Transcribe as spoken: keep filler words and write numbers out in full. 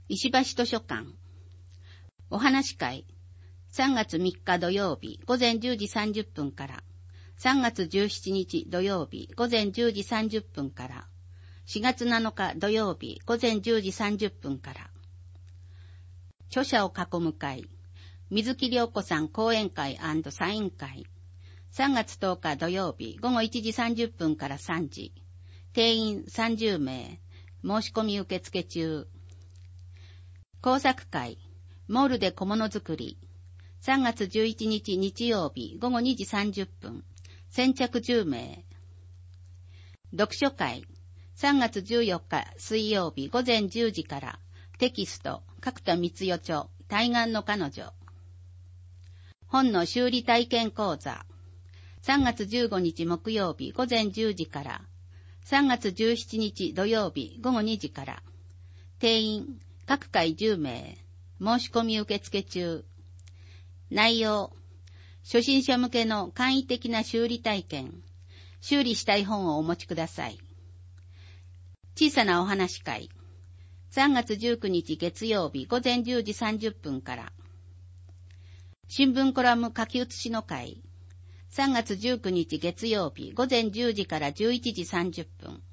石橋図書館お話会さんがつみっか土曜日午前じゅうじさんじゅっぷんからさんがつじゅうしちにち土曜日午前じゅうじさんじゅっぷんからしがつなのか土曜日午前じゅうじさんじゅっぷんから著者を囲む会水木良子さん講演会&サイン会さんがつとおか土曜日午後いちじさんじゅっぷんからさんじ定員さんじゅうめい申し込み受付中工作会モールで小物作りさんがつじゅういちにち日曜日午後にじさんじゅっぷん先着じゅうめい読書会さんがつじゅうよっか水曜日午前じゅうじからテキスト角田光代著対岸の彼女本の修理体験講座さんがつじゅうごにち木曜日午前じゅうじからさんがつじゅうしちにち土曜日午後にじから定員各回じゅうめい申し込み受付中内容初心者向けの簡易的な修理体験修理したい本をお持ちください小さなお話会さんがつじゅうくにち月曜日午前じゅうじさんじゅっぷんから新聞コラム書き写しの会さんがつじゅうくにち月曜日午前じゅうじからじゅういちじさんじゅっぷん